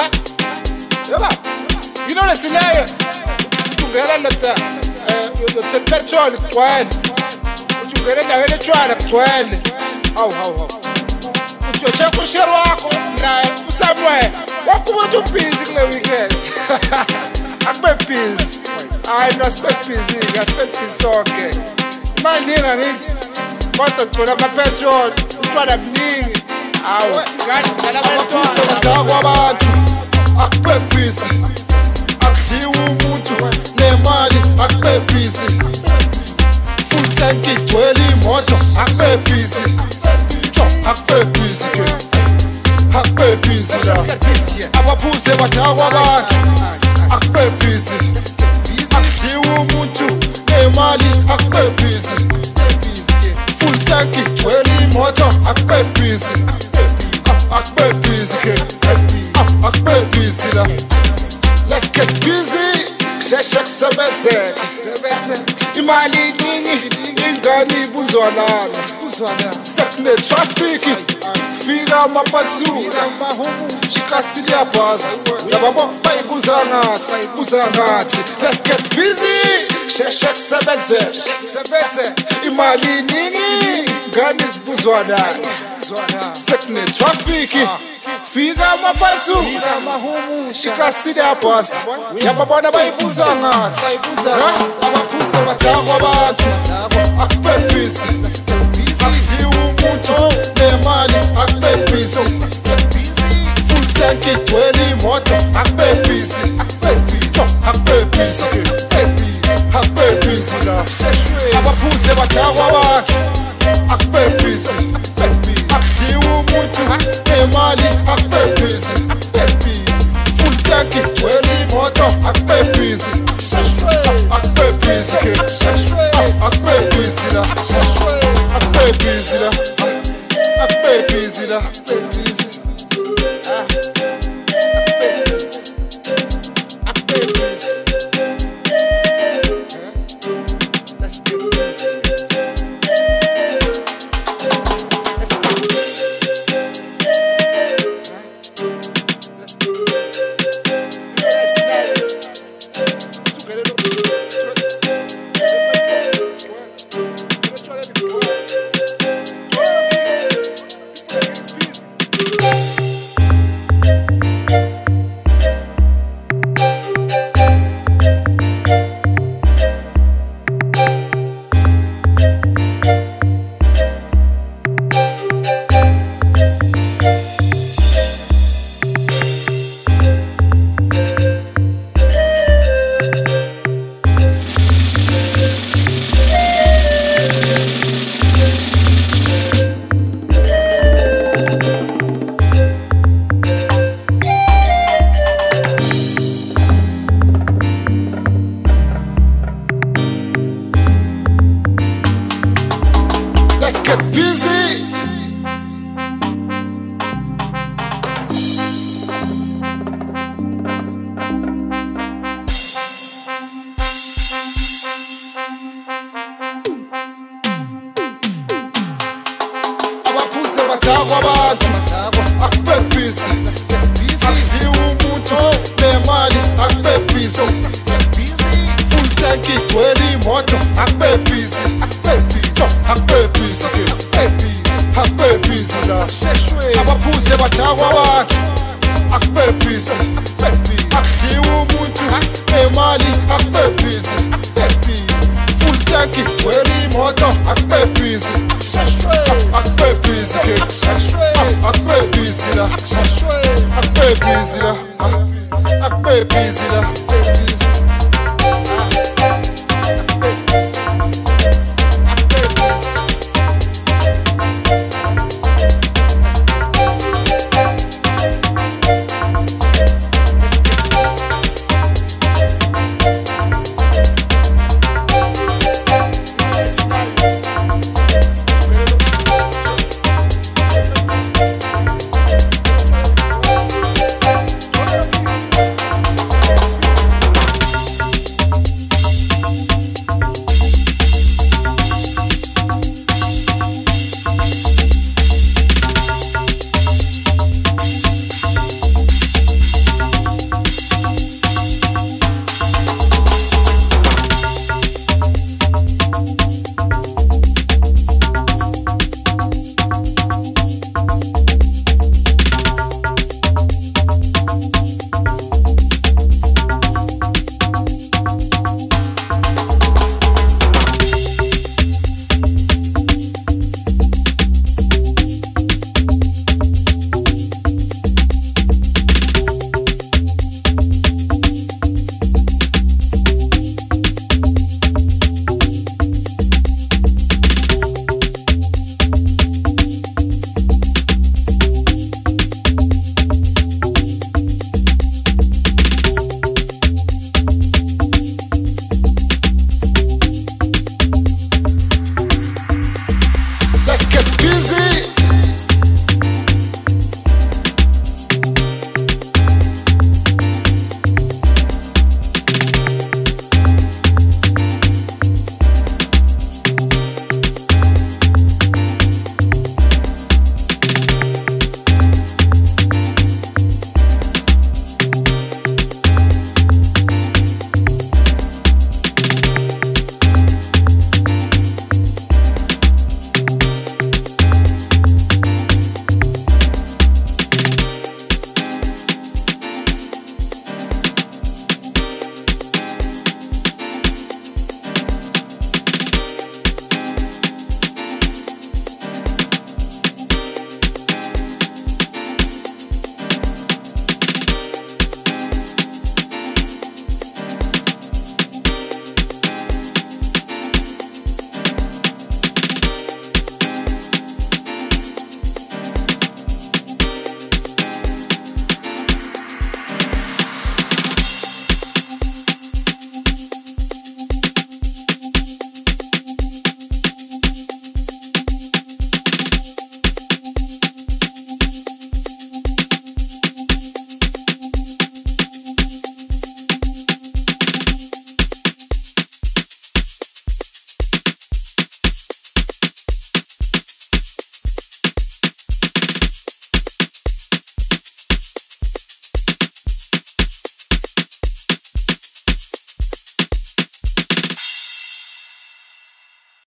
Yeba. You know the scenario. Ungena ndoda yothe petrol igcwele. Uthi ungena endaweni etshwala kugcwele. Hawu. Uthi uyocheck ushare wakho naye uSamuel. Wonke umuntu ubusy kule weekend. Akube busy. Hayi no aspect busy, aspect busy sonke. Manje ngithi kodwa gcola ama-petrol, utshwala buningi. Hawu, ngani sidlala Amaphuzu badakwa kwabantu akube busy, akudliwa umuntu nemali akube busy, full tank igcwele imoto akube busy, akube busy ke, akube busy la. Amaphuzu badakwa kwabantu akube busy, akudliwa umuntu nemali akube busy, full tank igcwele imoto akube busy, akube busy ke, akube busy la. Let's get busy, kusheshe kusebenze, imali iningi, ingane ibuzwalana, sekune traffic, fika amapatsuka, shikasili yabhaza, uyababo bayibuza ngathi. Let's get busy, kusheshe kusebenze, imali iningi, ingane ibuzwalana, sekune traffic, fika amapatsuka, shikasili yabhaza, uyababona bayibuza ngathi. Amaphuzu badakwa kwabantu akube busy, akudliwa umuntu nemali akube busy, full tank igcwele imoto akube busy, akube busy ke, akube busy la. Amaphuzu badakwa kwabantu akube busy, akudliwa umuntu nemali akube busy, full tank igcwele imoto akube busy, akube busy ke, akube busy la, akube busy la, akube busy la, akube busy. Let's get busy. Badakwa kwabantu akube busy, akudliwa umuntu nemali akube busy, full tank igcwele imoto akube busy, akube busy ke, akube busy la. Amaphuzu badakwa kwabantu akube busy, akudliwa umuntu nemali akube busy, full tank igcwele imoto akube busy, akube busy ke, akube busy la, akube busy la, akube busy la.